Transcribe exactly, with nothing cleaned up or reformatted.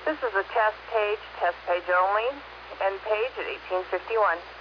This is a test page, test page only, end page at eighteen fifty-one.